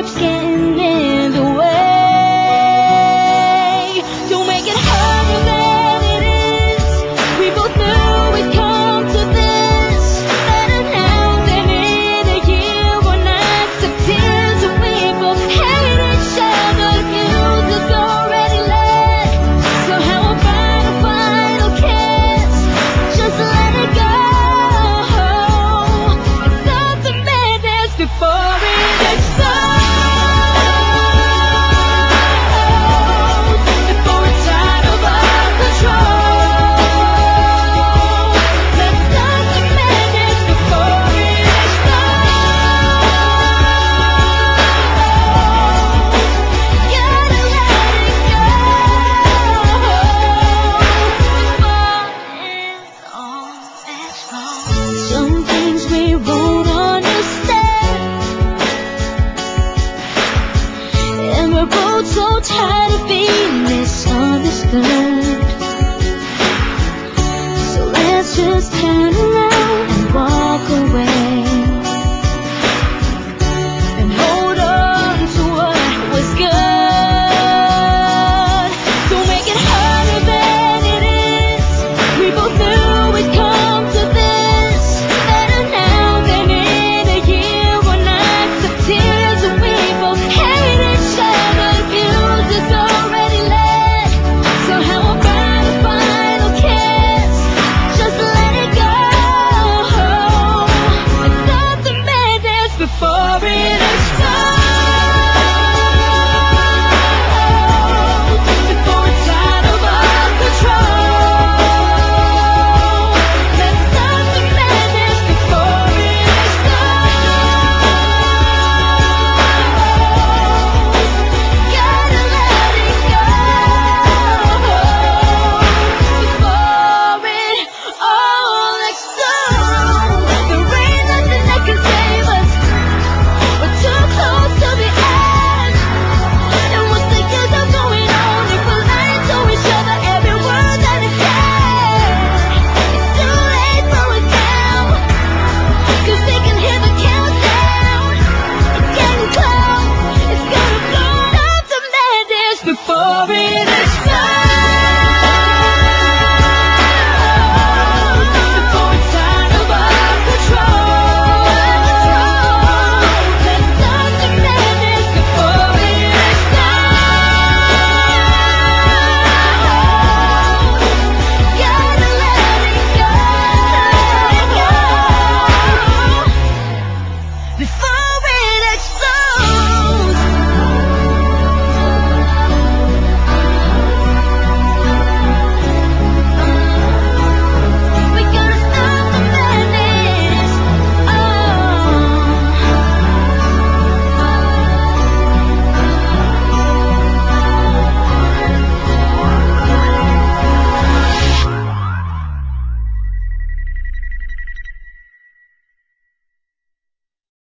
keeps getting in the way. Don't make it harder than it is. We both knew we'd come to this. Better now than in a year or nights of tears. And we both hate each other. The fuse is already lit. So how about a final kiss? Just let it go. And stop the madness before it explodes. Before it's out of our control. Let's stop the madness before it explodes. Gotta let it go before it's all exposed. Some things we won't understand, and we're both so tired of being misunderstood. So let's just turn around and walk away, and hold on to what was good. Don't make it harder than it is. We both knew we'd come to this. Better now than in a year or nights of tears. And we both hate each other. The fuse is already lit. So how about a final kiss? Just let it go. And stop the madness before it explodes. Before it's out of our control. Let's stop the madness before it explodes. Gotta let it go before it all explodes. There ain't nothing that can save us. We're too close to the edge. And what's the use of going on if we're lying to each other every word that is said? It's too late for us now, 'cause we can hear the countdown. It's getting close. It's gonna blow up the madness before it explodes. Before it's out of our control. Let's stop the madness before it explodes. Gotta let it go before